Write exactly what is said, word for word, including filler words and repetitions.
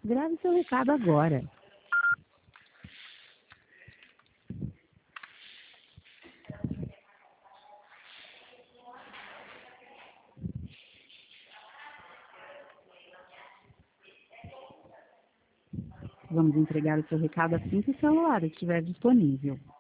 Grave seu recado agora. Vamos entregar o seu recado assim que o celular estiver disponível.